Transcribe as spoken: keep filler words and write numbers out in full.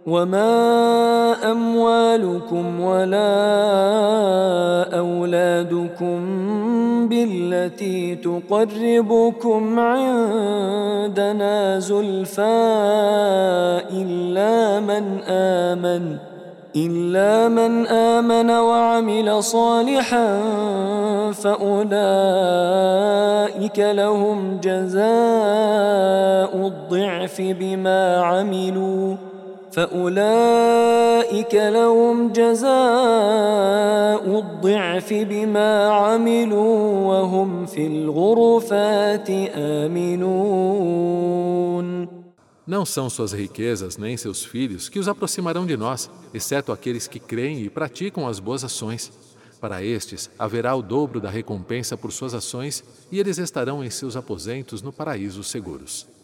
وما أموالكم ولا أولادكم بالتي تقربكم عندنا زلفى إلا من آمن إلا من آمن وعمل صالحا فأولئك لهم جزاء الضعف بما عملوا فأولئك لهم جزاء الضعف بما عملوا وهم في الغرفات آمنون. Não são suas riquezas nem seus filhos que os aproximarão de nós, exceto aqueles que creem e praticam as boas ações. Para estes haverá o dobro da recompensa por suas ações e eles estarão em seus aposentos no paraíso seguros.